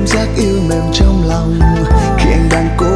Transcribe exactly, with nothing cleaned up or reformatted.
cảm giác yêu mềm trong lòng khi anh đang cố